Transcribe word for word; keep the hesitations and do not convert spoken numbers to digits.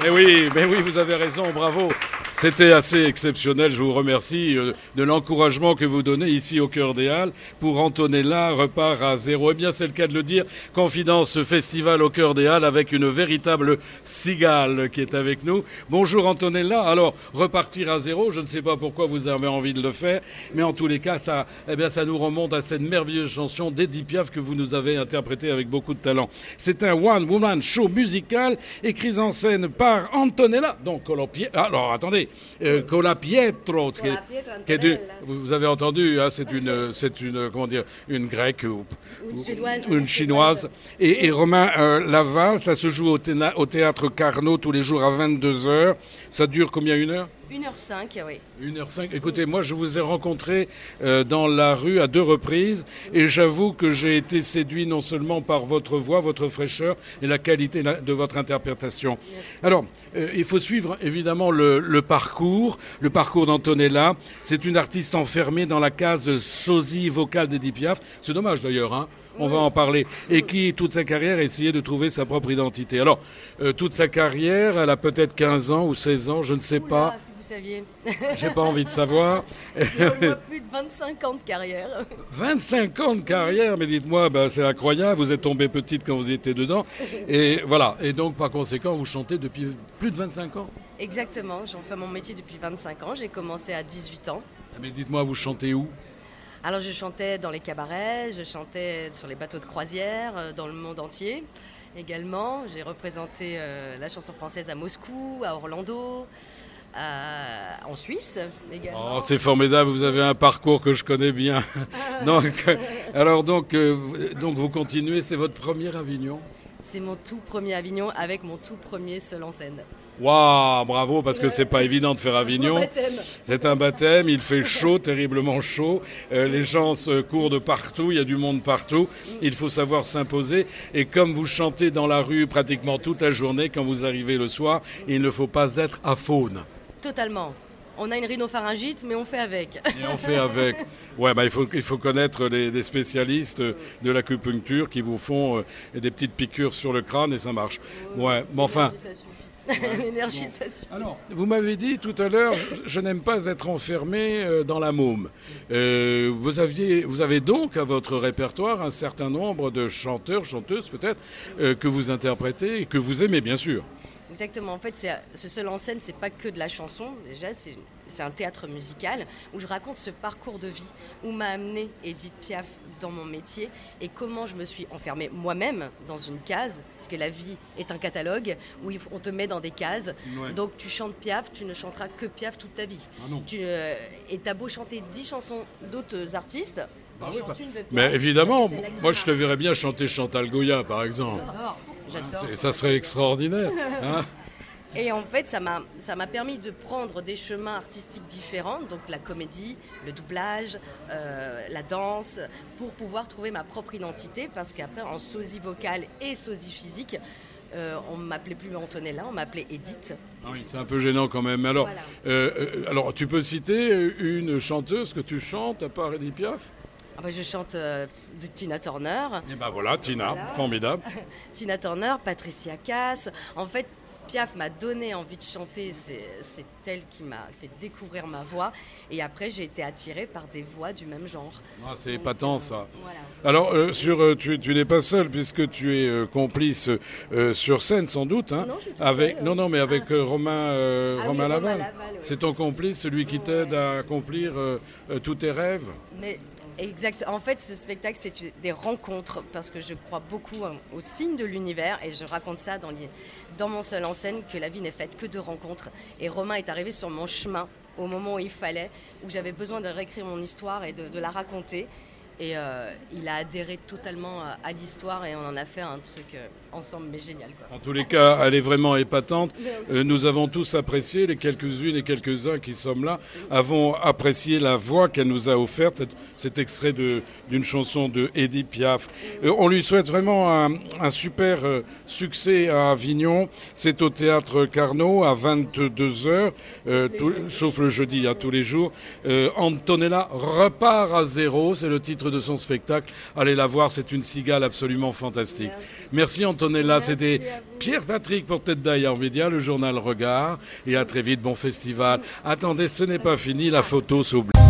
Mais oui, mais oui, vous avez raison, bravo. C'était assez exceptionnel, je vous remercie euh, de l'encouragement que vous donnez ici au Cœur des Halles pour Antonella repart à zéro. Eh bien, c'est le cas de le dire, Confidence, ce festival au Cœur des Halles avec une véritable cigale qui est avec nous. Bonjour Antonella, alors repartir à zéro, je ne sais pas pourquoi vous avez envie de le faire, mais en tous les cas, ça, eh bien, ça nous remonte à cette merveilleuse chanson d'Edith Piaf que vous nous avez interprétée avec beaucoup de talent. C'est un one-woman show musical écrit en scène par Antonella, donc Colopie... Alors, attendez. Euh, Colapietro, qui est, qui est du, vous avez entendu, hein, c'est une, c'est une, comment dire, une grecque ou, une chinoise, ou une chinoise. Et, et Romain euh, Laval, ça se joue au, théna, au théâtre Carnot tous les jours à vingt-deux heures. Ça dure combien, une heure? une heure cinq, oui. une heure cinq. Écoutez, moi, je vous ai rencontré euh, dans la rue à deux reprises et j'avoue que j'ai été séduit non seulement par votre voix, votre fraîcheur et la qualité de votre interprétation. Merci. Alors, euh, il faut suivre évidemment le, le parcours, le parcours d'Antonella. C'est une artiste enfermée dans la case sosie vocale d'Edith Piaf. C'est dommage d'ailleurs, hein. On va en parler. Et qui, toute sa carrière, a essayé de trouver sa propre identité. Alors, euh, toute sa carrière, elle a peut-être quinze ans ou seize ans, je ne sais Oula, pas. Si vous saviez. J'ai pas envie de savoir. Il y a plus de vingt-cinq ans de carrière. vingt-cinq ans de carrière, mais dites-moi, ben, c'est incroyable. Vous êtes tombée petite quand vous étiez dedans. Et voilà. Et donc, par conséquent, vous chantez depuis plus de vingt-cinq ans. Exactement. J'en fais mon métier depuis vingt-cinq ans. J'ai commencé à dix-huit ans. Mais dites-moi, vous chantez où ? Alors je chantais dans les cabarets, je chantais sur les bateaux de croisière, dans le monde entier également. J'ai représenté euh, la chanson française à Moscou, à Orlando, euh, en Suisse également. Oh, c'est formidable, vous avez un parcours que je connais bien. donc, alors donc, euh, donc vous continuez, c'est votre premier Avignon ? C'est mon tout premier Avignon avec mon tout premier seul en scène. Waouh, bravo, parce que c'est pas évident de faire Avignon. C'est un baptême, il fait chaud, terriblement chaud. Euh, les gens se courent de partout, il y a du monde partout. Il faut savoir s'imposer. Et comme vous chantez dans la rue pratiquement toute la journée, quand vous arrivez le soir, il ne faut pas être aphone. Totalement. On a une rhinopharyngite, mais on fait avec. Et on fait avec. Ouais, bah, il faut, il faut connaître les, les spécialistes de l'acupuncture qui vous font euh, des petites piqûres sur le crâne et ça marche. Ouais, mais enfin... Ouais. L'énergie, bon. Ça suffit. Alors, vous m'avez dit tout à l'heure, je, je n'aime pas être enfermé euh, dans la môme. Euh, vous, aviez, vous avez donc à votre répertoire un certain nombre de chanteurs, chanteuses peut-être, euh, que vous interprétez et que vous aimez bien sûr. Exactement. En fait, c'est, ce seul en scène, c'est pas que de la chanson. Déjà, c'est, c'est un théâtre musical où je raconte ce parcours de vie où m'a amené Edith Piaf dans mon métier et comment je me suis enfermée moi-même dans une case, parce que la vie est un catalogue où on te met dans des cases. Ouais. Donc tu chantes Piaf, tu ne chanteras que Piaf toute ta vie. Ah non. Tu, euh, et t'as beau chanter dix chansons d'autres artistes. Ah oui, pas... une de Piaf, mais évidemment, moi je te verrais bien chanter Chantal Goya par exemple. J'adore. J'adore. C'est, ça serait extraordinaire. Hein. Et en fait, ça m'a, ça m'a permis de prendre des chemins artistiques différents, donc la comédie, le doublage, euh, la danse, pour pouvoir trouver ma propre identité, parce qu'après, en sosie vocale et sosie physique, euh, on ne m'appelait plus Antonella, on m'appelait Edith. Ah oui, c'est un peu gênant quand même. Alors, voilà. euh, alors, tu peux citer une chanteuse que tu chantes à part Edith Piaf ? Ah bah, je chante euh, de Tina Turner. Et ben voilà, Tina, voilà. Formidable. Tina Turner, Patricia Cass. En fait, Piaf m'a donné envie de chanter, c'est, c'est elle qui m'a fait découvrir ma voix. Et après, j'ai été attirée par des voix du même genre. Ah, c'est Donc, épatant, euh, ça. Voilà. Alors, euh, sur, euh, tu, tu n'es pas seul, puisque tu es euh, complice euh, sur scène, sans doute. Hein, non, je suis avec, seule. non, non, mais avec ah. euh, Romain, euh, ah, Romain oui, Laval. Laval oui. C'est ton complice, celui qui t'aide ouais. à accomplir euh, euh, tous tes rêves. Mais... Exact. En fait, ce spectacle, c'est des rencontres parce que je crois beaucoup au signe de l'univers et je raconte ça dans, les, dans mon seul en scène que la vie n'est faite que de rencontres. Et Romain est arrivé sur mon chemin au moment où il fallait, où j'avais besoin de réécrire mon histoire et de, de la raconter. Et euh, il a adhéré totalement à, à l'histoire et on en a fait un truc euh, ensemble, mais génial, quoi. En tous les cas, elle est vraiment épatante. Euh, nous avons tous apprécié, les quelques-unes et quelques-uns qui sommes là, avons apprécié la voix qu'elle nous a offerte, cet, cet extrait de, d'une chanson de Edith Piaf. Euh, on lui souhaite vraiment un, un super euh, succès à Avignon. C'est au Théâtre Carnot à vingt-deux heures, euh, tout, sauf le jeudi, hein, tous les jours. Euh, Antonella repart à zéro, c'est le titre de son spectacle. Allez la voir, c'est une cigale absolument fantastique. Merci, Merci Antonella. Antonella. Merci C'était à vous. Pierre-Patrick pour Tête d'Ailleurs Média, le journal Regard. Et à très vite, bon festival. Attendez, ce n'est pas fini, la photo s'oublie.